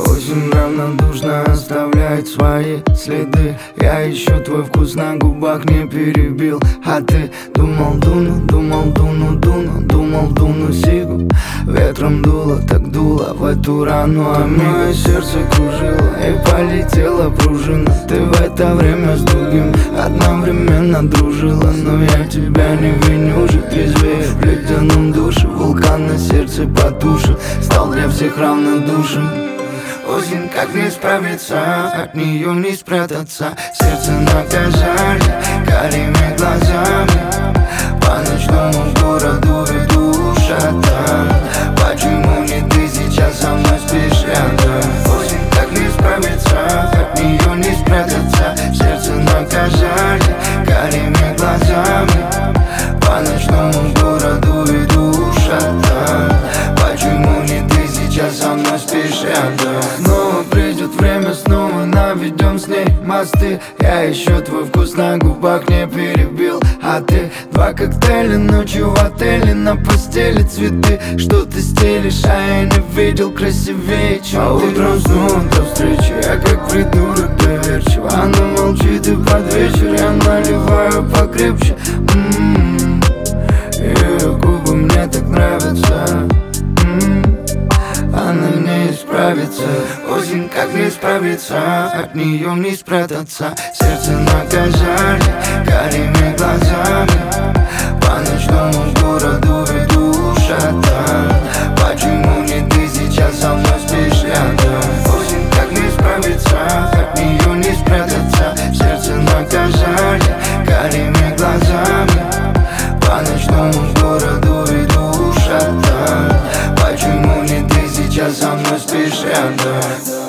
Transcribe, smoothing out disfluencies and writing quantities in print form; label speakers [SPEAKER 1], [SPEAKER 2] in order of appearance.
[SPEAKER 1] Осень равнодушно оставляет свои следы. Я ищу твой вкус, на губах не перебил. А ты думал дуну, думал дуну, думал сигу. Ветром дуло, так дуло в эту рану, а мое сердце кружило и полетела пружина. Ты в это время с другим одновременно дружила. Но я тебя не виню, же трезвее в ледяном душе. Вулкан на сердце потушит, стал для всех равнодушен. Осень, как не справиться, от нее не спрятаться. Сердце наказали карими глазами. По ночному городу веду шатан. Почему не ты сейчас со мной спишь рядом? Осень, как не справиться, от нее не спрятаться. Сердце наказали карими глазами. По ночному городу веду шатан. Почему не ты сейчас со мной спишь рядом? Снова придет время, снова наведем с ней мосты. Я еще твой вкус на губах не перебил. А ты два коктейля ночью в отеле, на постели цветы. Что ты стелишь, а я не видел красивее, чем а ты. Утром снова до встречи, я как придурок доверчиво. Она молчит и под вечер я наливаю покрепче. Ее губы мне так нравятся. Она не исправится. Осень, как не справиться, от нее не спрятаться. Сердце наказали карими глазами. По ночному городу веду шатан. Почему не ты сейчас со мной спишь рядом? Осень, как не справиться, от нее не спрятаться. Сердце наказали карими глазами. По ночному городу веду шатан. Почему не ты сейчас со мной спишь рядом?